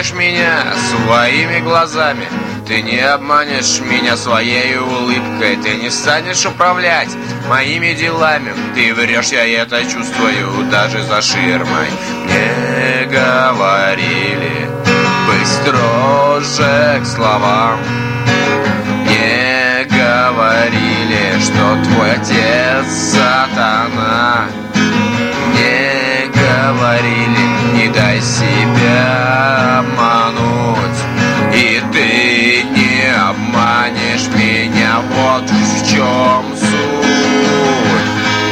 обманешь меня своими глазами. Ты не обманешь меня своей улыбкой. Ты не станешь управлять моими делами. Ты врешь, я это чувствую даже за ширмой. Мне говорили быть строже к словам. Мне говорили, что твой отец сатана. Мне говорили, не дай себя обмануть. И ты не обманешь меня, вот в чем суть.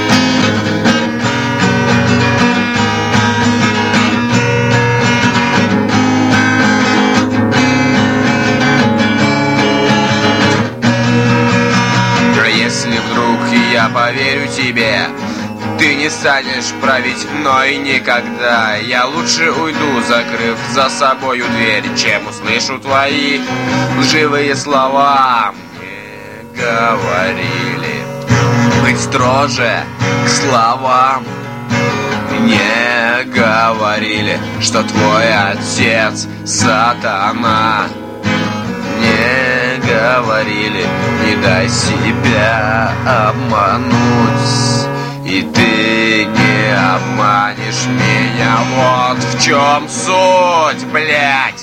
А если вдруг я поверю тебе, ты не станешь править мной никогда. Я лучше уйду, закрыв за собою дверь, чем услышу твои лживые слова. Мне говорили быть строже к словам. Мне говорили, что твой отец сатана. Мне говорили, не дай себя обмануть. И ты не обманешь меня, вот в чем суть, блядь.